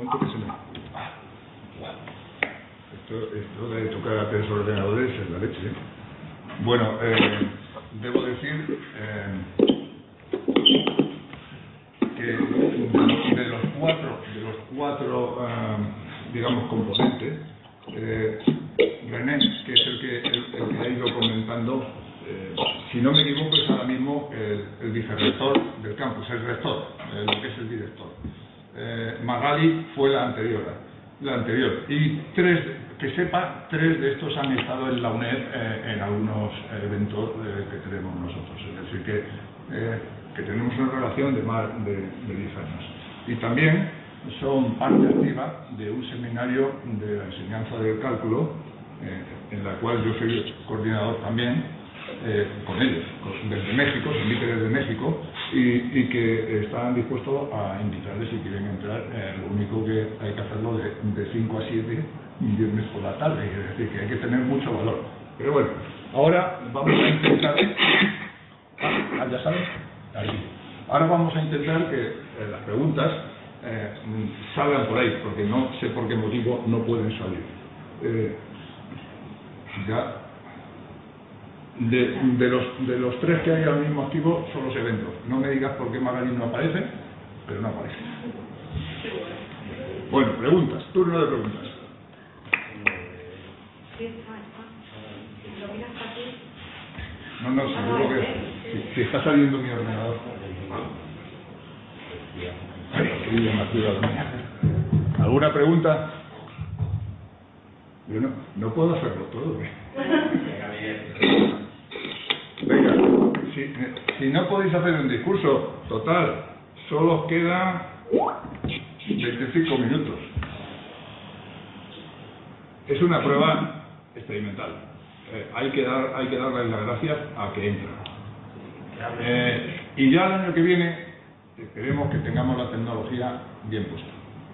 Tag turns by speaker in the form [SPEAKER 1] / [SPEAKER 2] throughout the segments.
[SPEAKER 1] momento que se me... Esto de tocar a tres ordenadores es la leche, ¿eh? Bueno, debo decir que de los cuatro digamos, componentes, René, que es el que ha ido comentando, si no me equivoco, es ahora mismo el vicerrector del campus, el rector, lo que es el director. Magali fue la anterior. Y que sepa, tres de estos han estado en la UNED en algunos eventos que tenemos nosotros. Es decir, que tenemos una relación de más de 10 años. Y también son parte activa de un seminario de la enseñanza del cálculo, en la cual yo soy coordinador también, con ellos, desde México, se invite desde México, y que están dispuestos a invitarles si quieren entrar. Lo único que hay que hacerlo de 5 a 7, viernes por la tarde, es decir, que hay que tener mucho valor. Pero bueno, ahora vamos a intentar... ¿ya sabes? Ahí. Ahora vamos a intentar que las preguntas salgan por ahí, porque no sé por qué motivo no pueden salir. Ya... De los tres que hay ahora mismo activos son los eventos. No me digas por qué Magali no aparece, pero no aparece. Bueno, preguntas, turno de preguntas. No, seguro que si está saliendo mi ordenador. ¿Alguna pregunta? Yo no puedo hacerlo todo. Venga, si no podéis hacer un discurso, total, solo os quedan 25 minutos. Es una prueba experimental. Hay que darles las gracias a que entran. Y ya el año que viene esperemos que tengamos la tecnología bien puesta.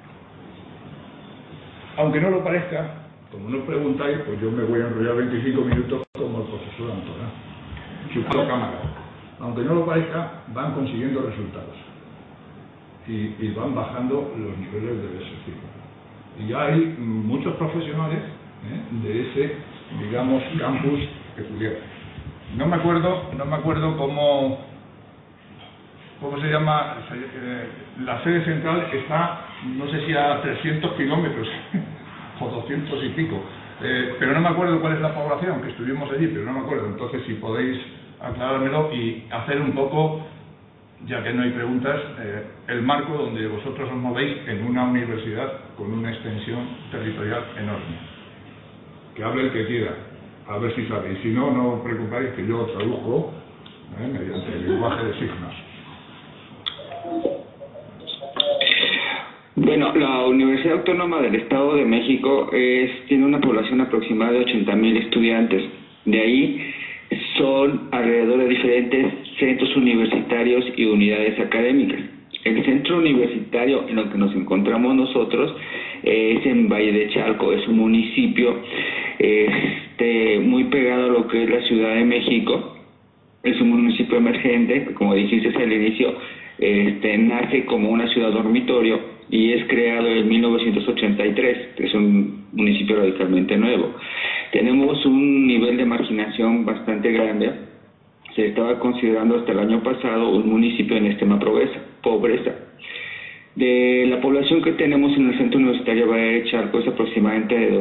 [SPEAKER 1] Aunque no lo parezca, como no preguntáis, pues yo me voy a enrollar 25 minutos como el profesor Antona. Su cámara. Aunque no lo parezca, van consiguiendo resultados. Y van bajando los niveles de deserción. Y ya hay muchos profesionales de ese, digamos, campus peculiar. No me acuerdo cómo se llama. La sede central está, no sé si a 300 kilómetros o 200 y pico, pero no me acuerdo cuál es la población, que estuvimos allí, pero no me acuerdo. Entonces, si podéis aclarármelo y hacer un poco, ya que no hay preguntas, el marco donde vosotros os movéis en una universidad con una extensión territorial enorme. Que hable el que quiera, a ver si sabe. Y si no, no os preocupáis, que yo traduzco mediante el lenguaje de signos.
[SPEAKER 2] Bueno, la Universidad Autónoma del Estado de México tiene una población aproximada de 80,000 estudiantes. De ahí son alrededor de diferentes centros universitarios y unidades académicas. El centro universitario en el que nos encontramos nosotros es en Valle de Chalco, es un municipio muy pegado a lo que es la Ciudad de México. Es un municipio emergente, que, como dijiste al inicio, nace como una ciudad dormitorio y es creado en 1983, es un municipio radicalmente nuevo. Tenemos un nivel de marginación bastante grande. Se estaba considerando hasta el año pasado un municipio en extrema pobreza. De la población que tenemos en el centro universitario Valle de Chalco es aproximadamente de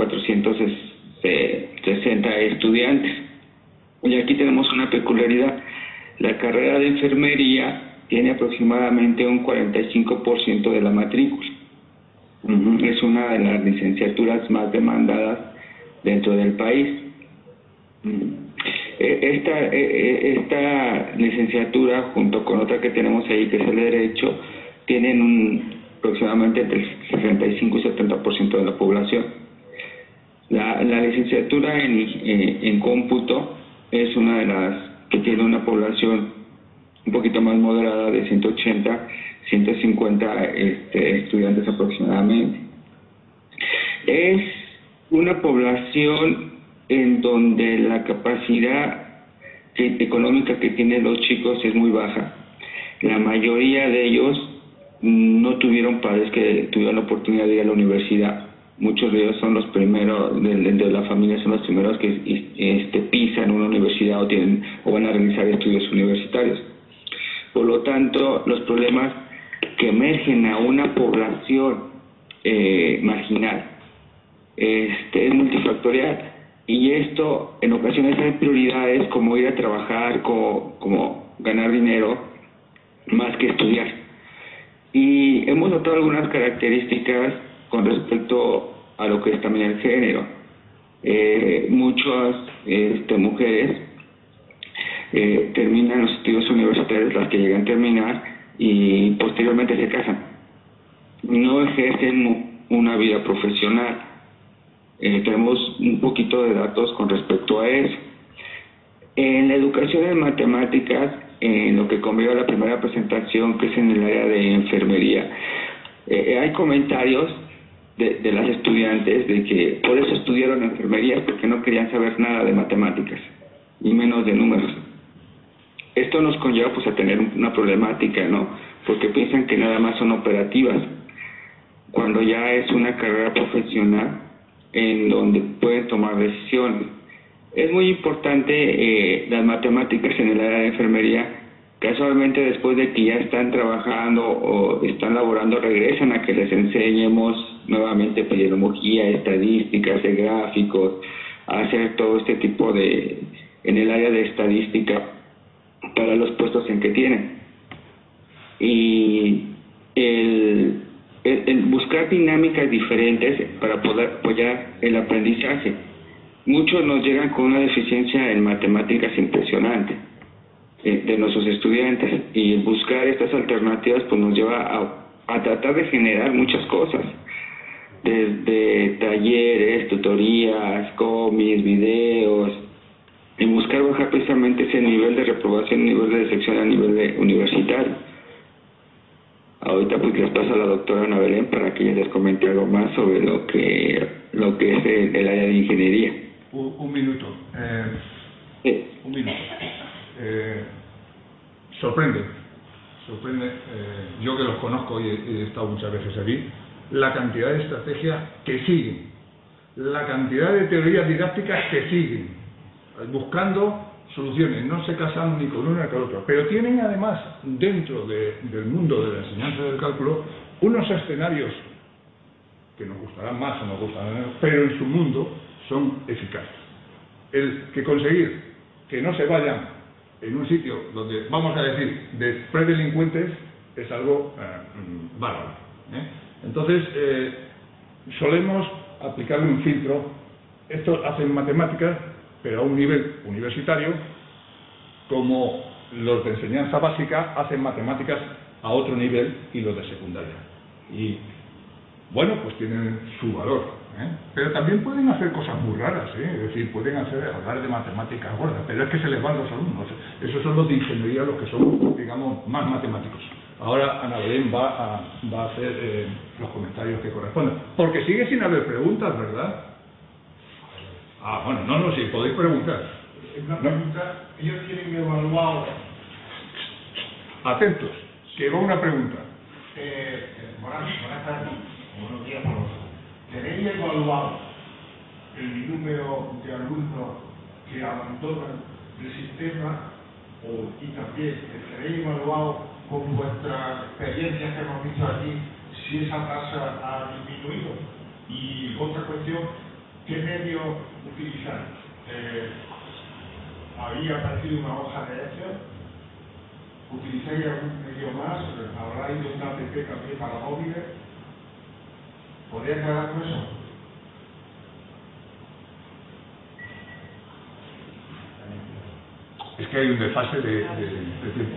[SPEAKER 2] 2,460 estudiantes. Y aquí tenemos una peculiaridad. La carrera de enfermería tiene aproximadamente un 45% de la matrícula. Es una de las licenciaturas más demandadas dentro del país. Esta licenciatura, junto con otra que tenemos ahí, que es el Derecho, tienen aproximadamente entre el 65 y 70% de la población. La licenciatura en cómputo es una de las que tiene una población un poquito más moderada, de 180, 150 estudiantes aproximadamente. Es una población en donde la capacidad económica que tienen los chicos es muy baja. La mayoría de ellos no tuvieron padres que tuvieron la oportunidad de ir a la universidad. Muchos de ellos son los primeros, de la familia son los primeros que pisan una universidad o van a realizar estudios universitarios. Por lo tanto, los problemas que emergen a una población marginal es multifactorial, y esto en ocasiones hay prioridades como ir a trabajar, como ganar dinero, más que estudiar. Y hemos notado algunas características con respecto a lo que es también el género. Muchas mujeres terminan los estudios universitarios, las que llegan a terminar, y posteriormente se casan. No ejercen una vida profesional. Tenemos un poquito de datos con respecto a eso. En la educación en matemáticas, en lo que conviene a la primera presentación, que es en el área de enfermería, hay comentarios de las estudiantes de que por eso estudiaron enfermería, porque no querían saber nada de matemáticas, y menos de números. Esto nos conlleva pues a tener una problemática, ¿no? Porque piensan que nada más son operativas, cuando ya es una carrera profesional en donde pueden tomar decisiones. Es muy importante las matemáticas en el área de enfermería. Casualmente, después de que ya están trabajando o están laborando, regresan a que les enseñemos nuevamente epidemiología, estadísticas, gráficos, a hacer todo este tipo en el área de estadística para los puestos en que tienen. Y el buscar dinámicas diferentes para poder apoyar el aprendizaje. Muchos nos llegan con una deficiencia en matemáticas impresionante de nuestros estudiantes, y buscar estas alternativas pues nos lleva a tratar de generar muchas cosas, desde talleres, tutorías, cómics, videos, y buscar bajar precisamente ese nivel de reprobación, nivel de decepción a nivel universitario. Ahorita pues les paso a la doctora Ana Belén para que ella les comente algo más sobre lo que es el área de ingeniería.
[SPEAKER 1] Un minuto.
[SPEAKER 2] Sí.
[SPEAKER 1] Un minuto. Sorprende, yo que los conozco y he estado muchas veces aquí, la cantidad de estrategias que siguen, la cantidad de teorías didácticas que siguen, buscando soluciones, no se casan ni con una ni con otra, pero tienen además dentro del mundo de la enseñanza del cálculo unos escenarios que nos gustarán más o nos gustarán menos, pero en su mundo son eficaces. El que conseguir que no se vayan en un sitio donde, vamos a decir, de predelincuentes, es algo bárbaro. Entonces, solemos aplicarle un filtro. Esto hacen matemáticas, pero a un nivel universitario, como los de enseñanza básica hacen matemáticas a otro nivel y los de secundaria. Y, bueno, pues tienen su valor. Pero también pueden hacer cosas muy raras, es decir, pueden hablar de matemáticas gordas, pero es que se les van los alumnos. Esos son los de ingeniería, los que son, digamos, más matemáticos. Ahora Ana Belén va a hacer los comentarios que correspondan, porque sigue sin haber preguntas, ¿verdad? Bueno, sí, podéis preguntar.
[SPEAKER 3] Una pregunta, ellos tienen evaluado.
[SPEAKER 1] Atentos, que va una pregunta.
[SPEAKER 3] Buenas tardes, buenos días a todos. ¿Tenéis evaluado el número de alumnos que abandonan el sistema y también tenéis evaluado con vuestras experiencias que hemos visto aquí si esa tasa ha disminuido? Y otra cuestión, ¿qué medio utilizáis? ¿Había aparecido una hoja de Excel? ¿Utilizáis algún medio más? ¿Habláis de una app también para móviles? ¿Podría aclarar con eso?
[SPEAKER 1] Es que hay un desfase de tiempo.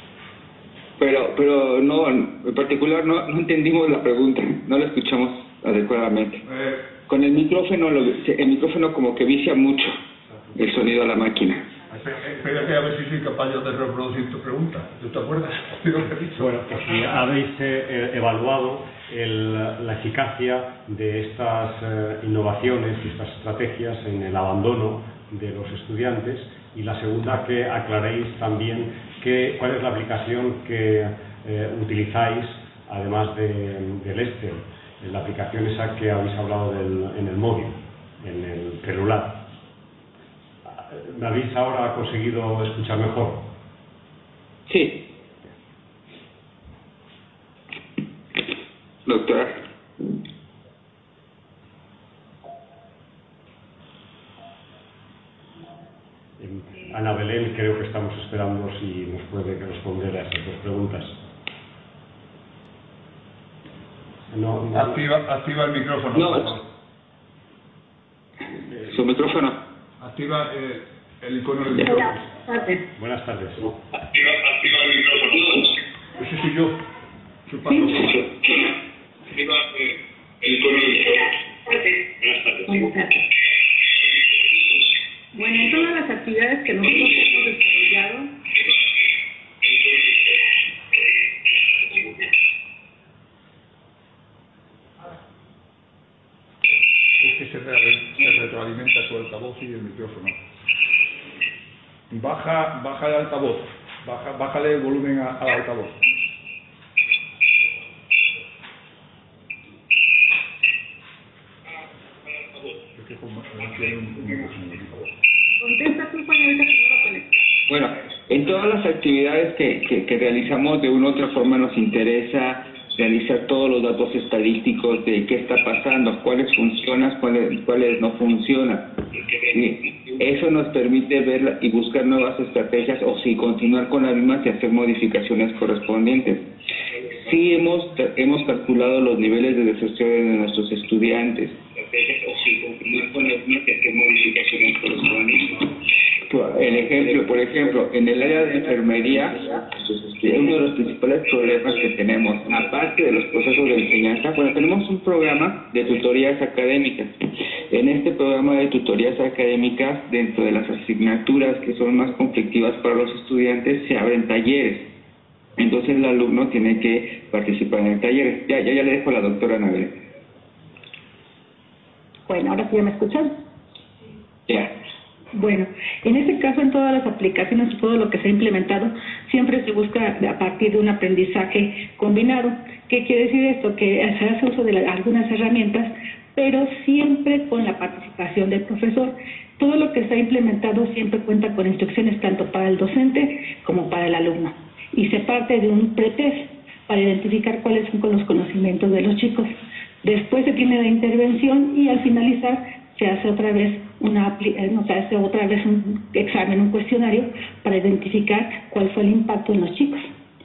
[SPEAKER 2] Pero no, en particular no entendimos la pregunta, no la escuchamos adecuadamente. Con el micrófono como que vicia mucho el sonido a la máquina.
[SPEAKER 1] Espérate a ver si soy capaz yo de reproducir tu pregunta. ¿Tú te acuerdas de lo que he dicho?
[SPEAKER 4] Bueno, pues si habéis evaluado la eficacia de estas innovaciones y estas estrategias en el abandono de los estudiantes, y la segunda, que aclaréis también cuál es la aplicación que utilizáis además del Excel, en la aplicación esa que habéis hablado en el móvil, en el celular. ¿Me habéis ahora conseguido escuchar mejor?
[SPEAKER 2] Sí. Doctora.
[SPEAKER 4] Ana Belén, creo que estamos esperando si nos puede responder a esas dos preguntas. No.
[SPEAKER 1] Activa el micrófono.
[SPEAKER 2] No. ¿Su micrófono?
[SPEAKER 1] Activa el icono del micrófono.
[SPEAKER 4] Buenas tardes.
[SPEAKER 3] Activa el micrófono.
[SPEAKER 1] Ese soy yo. Chupando.
[SPEAKER 3] Activa el icono del micrófono.
[SPEAKER 5] Buenas tardes. Bueno, en todas las actividades que nosotros hemos desarrollado,
[SPEAKER 1] Es que se retroalimenta su altavoz y el micrófono. Baja el altavoz. Bájale el volumen al altavoz. Es que como no tiene un micrófono.
[SPEAKER 5] contesta tú, señorita, que no lo conecta.
[SPEAKER 2] Bueno, en todas las actividades que realizamos, de una u otra forma nos interesa realizar todos los datos estadísticos de qué está pasando, cuáles funcionan, cuáles no funcionan. ¿Sí? Eso nos permite ver y buscar nuevas estrategias, o si continuar con las mismas y hacer modificaciones correspondientes. Sí hemos calculado los niveles de deserción de nuestros estudiantes, o si continuar con las mismas y hacer modificaciones correspondientes. Por ejemplo, en el área de enfermería, uno de los principales problemas que tenemos, aparte de los procesos de enseñanza, bueno, tenemos un programa de tutorías académicas. En este programa de tutorías académicas, dentro de las asignaturas que son más conflictivas para los estudiantes, se abren talleres. Entonces el alumno tiene que participar en el taller. Ya le dejo a la doctora Anabel.
[SPEAKER 5] Bueno, ahora sí ya me escuchan.
[SPEAKER 2] Ya.
[SPEAKER 5] Bueno, en este caso, en todas las aplicaciones, todo lo que se ha implementado, siempre se busca a partir de un aprendizaje combinado. ¿Qué quiere decir esto? Que se hace uso de algunas herramientas, pero siempre con la participación del profesor. Todo lo que se ha implementado siempre cuenta con instrucciones tanto para el docente como para el alumno. Y se parte de un pretest para identificar cuáles son los conocimientos de los chicos. Después se tiene la intervención y al finalizar se hace otra vez un examen, un cuestionario para identificar cuál fue el impacto en los chicos.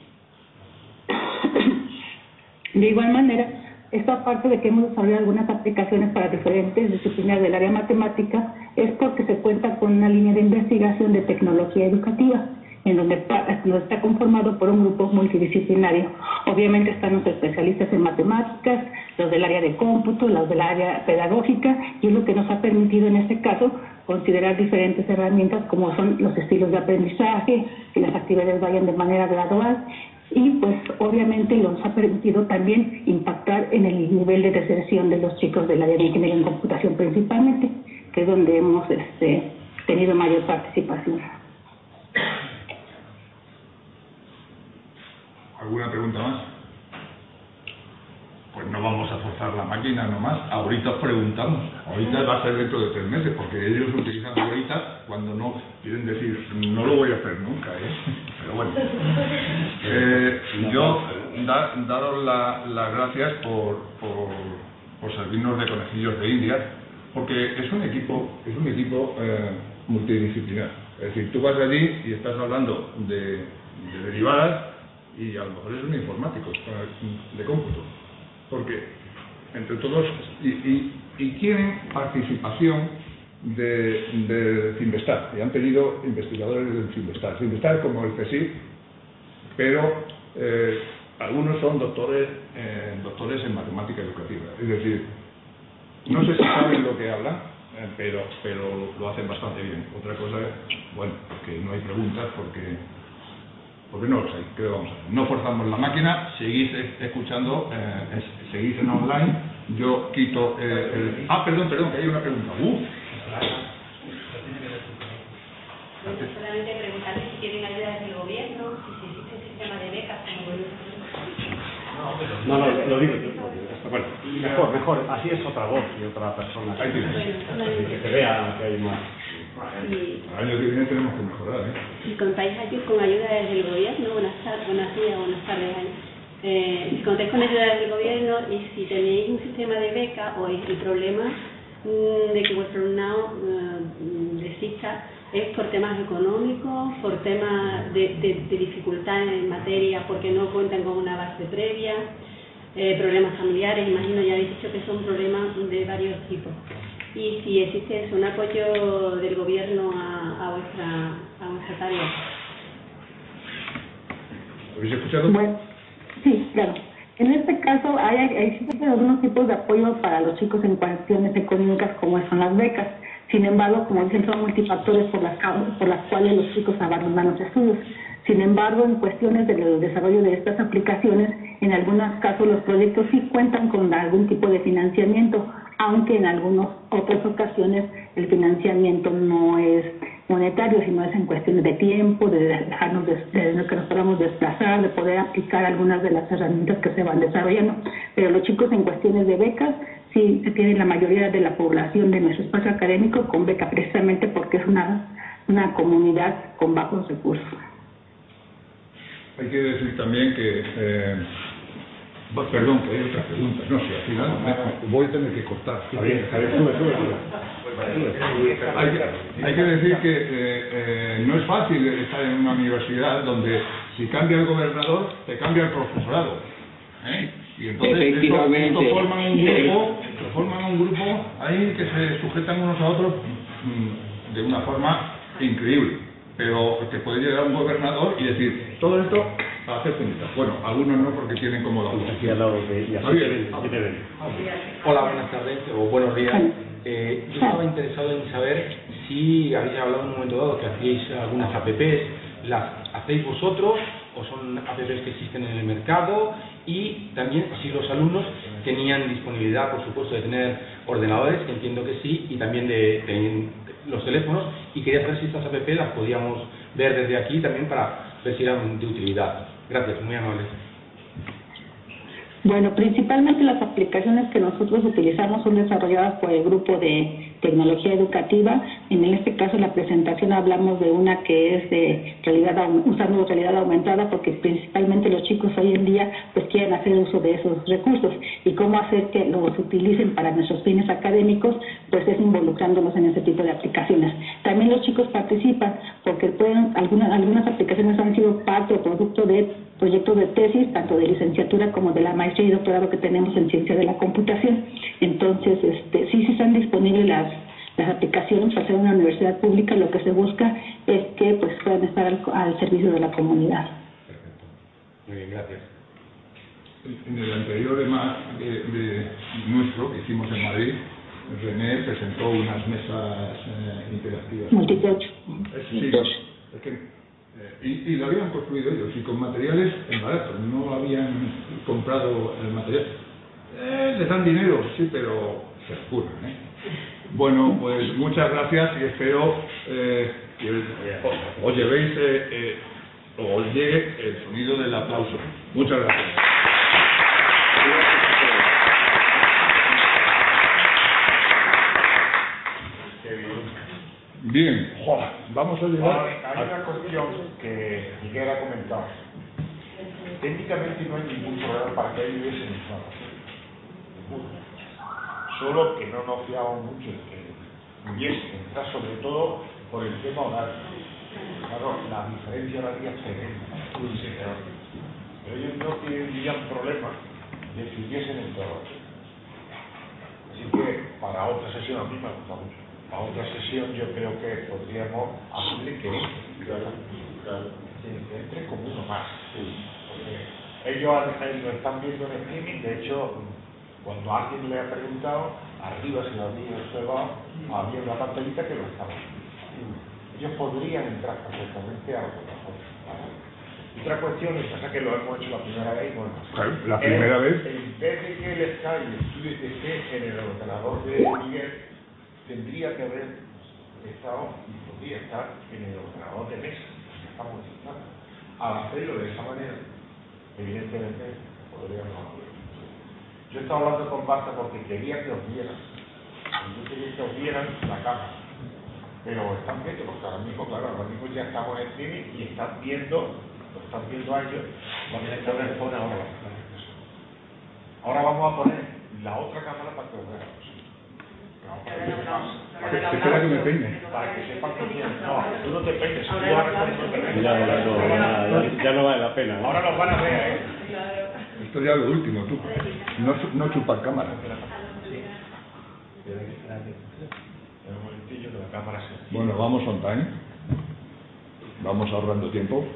[SPEAKER 5] De igual manera, esta parte de que hemos desarrollado algunas aplicaciones para diferentes disciplinas del área matemática es porque se cuenta con una línea de investigación de tecnología educativa, en donde está conformado por un grupo multidisciplinario. Obviamente están los especialistas en matemáticas, los del área de cómputo, los del área pedagógica, y es lo que nos ha permitido en este caso considerar diferentes herramientas como son los estilos de aprendizaje, que las actividades vayan de manera gradual, y pues obviamente nos ha permitido también impactar en el nivel de deserción de los chicos del área de ingeniería en computación principalmente, que es donde hemos tenido mayor participación.
[SPEAKER 1] ¿Alguna pregunta más? Pues no vamos a forzar la máquina nomás. Ahorita os preguntamos. Ahorita va a ser dentro de 3 meses, porque ellos utilizan ahorita cuando no quieren decir, no lo voy a hacer nunca, Pero bueno. Yo, daros las gracias por servirnos de conejillos de Indias, porque es un equipo multidisciplinar. Es decir, tú vas allí y estás hablando de derivadas, y a lo mejor es un informático de cómputo, porque entre todos y quieren participación de Cinvestar, y han pedido investigadores del Cinvestar. Cinvestar es como el CSIC, pero algunos son doctores en matemática educativa, es decir, no sé si saben lo que hablan, pero lo hacen bastante bien. Otra cosa es, bueno, que no hay preguntas porque no lo sé, ¿qué vamos a hacer? No forzamos la máquina, seguís escuchando, seguís en online, yo quito perdón, que hay una pregunta.
[SPEAKER 6] Solamente preguntarle si tienen ayuda del gobierno, si existe un sistema de becas como no, pero
[SPEAKER 4] No, lo digo yo. Bueno, mejor, así es otra voz y otra persona. Que se vea que hay más.
[SPEAKER 1] El año que viene tenemos que mejorar,
[SPEAKER 6] Si contáis aquí con ayuda desde el gobierno, buenas días, buenas tardes. Si contáis con ayuda desde el gobierno y si tenéis un sistema de beca o el problema de que vuestro alumnado desista es por temas económicos, por temas de dificultades en materia, porque no cuentan con una base previa, problemas familiares, imagino ya habéis dicho que son problemas de varios tipos. Y si existe un apoyo del gobierno a vuestra tarea.
[SPEAKER 1] ¿Habéis escuchado?
[SPEAKER 5] Bueno, sí, claro. En este caso existen algunos tipos de apoyo para los chicos en cuestiones económicas como son las becas. Sin embargo, como dicen, son multifactores por las cuales los chicos abandonan los estudios. Sin embargo, en cuestiones del desarrollo de estas aplicaciones, en algunos casos los proyectos sí cuentan con algún tipo de financiamiento, aunque en algunas otras ocasiones el financiamiento no es monetario, sino es en cuestiones de tiempo, de dejarnos de que nos podamos desplazar, de poder aplicar algunas de las herramientas que se van desarrollando. Pero los chicos en cuestiones de becas sí tienen la mayoría de la población de nuestro espacio académico con beca, precisamente porque es una comunidad con bajos recursos.
[SPEAKER 1] Hay que decir también que, perdón, que hay otras preguntas, no sé, al final voy a tener que cortar.
[SPEAKER 4] Javier,
[SPEAKER 1] Hay que decir que no es fácil estar en una universidad donde si cambia el gobernador, te cambia el profesorado. Y entonces esto forman un grupo ahí que se sujetan unos a otros de una forma increíble. Pero te puede llegar un gobernador y decir, todo esto a hacer puntas. Bueno, algunos no porque tienen como la voz.
[SPEAKER 4] Aquí al lado de
[SPEAKER 7] Hola, buenas tardes o buenos días. Yo estaba interesado en saber si habéis hablado en un momento dado que hacíais algunas apps, ¿las hacéis vosotros o son apps que existen en el mercado? Y también si los alumnos tenían disponibilidad, por supuesto, de tener ordenadores, que entiendo que sí, y también de los teléfonos, y quería saber si estas apps las podíamos ver desde aquí también para ver si eran de utilidad. Gracias, muy amables.
[SPEAKER 5] Bueno, principalmente las aplicaciones que nosotros utilizamos son desarrolladas por el grupo de tecnología educativa. En este caso, en la presentación hablamos de una que es de usando realidad aumentada, porque principalmente los chicos hoy en día pues quieren hacer uso de esos recursos, y cómo hacer que los utilicen para nuestros fines académicos, pues es involucrándolos en ese tipo de aplicaciones. También los chicos participan porque algunas aplicaciones han sido parte o producto de proyectos de tesis, tanto de licenciatura como de la maestría y doctorado que tenemos en ciencia de la computación. Entonces, sí están disponibles las aplicaciones para ser una universidad pública. Lo que se busca es que pues puedan estar al servicio de la comunidad.
[SPEAKER 7] Perfecto. Muy bien, gracias.
[SPEAKER 1] En el anterior de nuestro que hicimos en Madrid, René presentó unas mesas interactivas.
[SPEAKER 5] Multitouch.
[SPEAKER 1] Sí, es que y lo habían construido ellos y con materiales baratos, no habían comprado el material. Les dan dinero, sí, pero se escurren. Bueno, pues muchas gracias y espero que os llevéis o os llegue el sonido del aplauso. Muchas gracias. Bien, vamos a llegar.
[SPEAKER 3] Hay una cuestión que Miguel ha comentado. Técnicamente no hay ningún problema para que ellos hubiesen información. Solo que no nos fiamos mucho en que hubiese, entrar sobre todo por el tema horario. Claro, la diferencia horaria es tremenda. Pero ellos no tendrían problema de que hubiesen entrado. Así que para otra sesión, a mí me gusta mucho. A otra sesión yo creo que podríamos hacerle que entre como uno más. Porque ellos lo están viendo en streaming. De hecho, cuando alguien le ha preguntado, arriba, si lo había observado, había una pantallita que lo estaba viendo. Ellos podrían entrar perfectamente a la plataforma. Otra cuestión, es que lo hemos hecho la primera vez, bueno,
[SPEAKER 1] la primera vez.
[SPEAKER 3] En vez de que el Skype esté en el ordenador de Miguel, tendría que haber estado y podría estar en el ordenador de mesa que estamos utilizando. Al hacerlo de esa manera, evidentemente podríamos Yo estaba hablando con Marta porque quería que os vieran. Yo quería que os vieran la cámara. Pero están viendo, porque ahora mismo, claro, ahora mismo ya estamos en streaming y están viendo, lo están viendo a ellos. Vamos a poner ahora. Ahora vamos a poner la otra cámara para que os vean.
[SPEAKER 1] Espera que me peine.
[SPEAKER 3] Para que sepan que no, tú no te peines, tú ahora no te peines.
[SPEAKER 4] Ya no vale la pena.
[SPEAKER 3] Ahora los van a ver,
[SPEAKER 1] Esto ya es lo último, tú. No chupar cámara.
[SPEAKER 3] Un momentillo que la cámara se...
[SPEAKER 1] Bueno, vamos on time. Vamos ahorrando tiempo.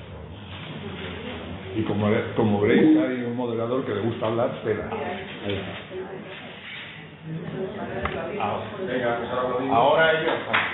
[SPEAKER 1] Y como veréis, hay un moderador que le gusta hablar, pero...
[SPEAKER 3] Ahora ellos...